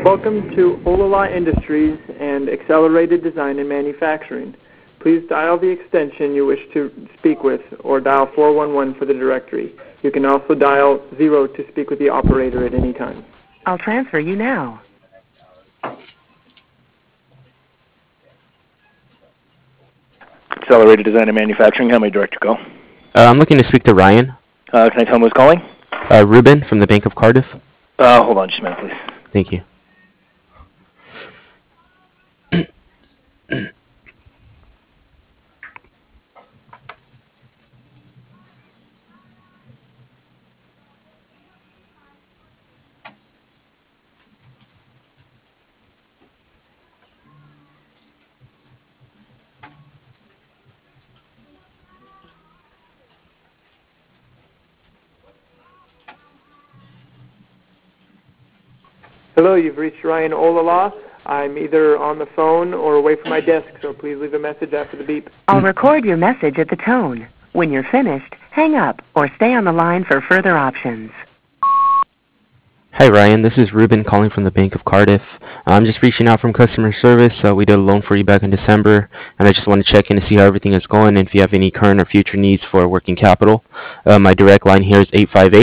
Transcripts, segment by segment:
Welcome to Olala Industries and Accelerated Design and Manufacturing. Please dial the extension you wish to speak with or dial 411 for the directory. You can also dial 0 to speak with the operator at any time. I'll transfer you now. Accelerated Design and Manufacturing, how may I direct your call? I'm looking to speak to Ryan. Can I tell him who's calling? Ruben from the Bank of Cardiff. Hold on just a minute, please. Thank you. Hello, you've reached Ryan Olala. I'm either on the phone or away from my desk, so please leave a message after the beep. I'll record your message at the tone. When you're finished, hang up or stay on the line for further options. Hi Ryan, this is Ruben calling from the Bank of Cardiff. I'm just reaching out from customer service. We did a loan for you back in December, and I just want to check in to see how everything is going and if you have any current or future needs for working capital. My direct line here is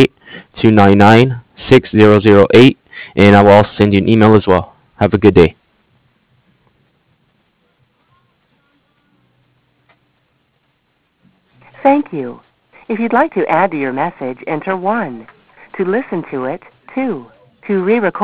858-299-6008, and I will also send you an email as well. Have a good day. Thank you. If you'd like to add to your message, enter 1. To listen to it, 2. To re-record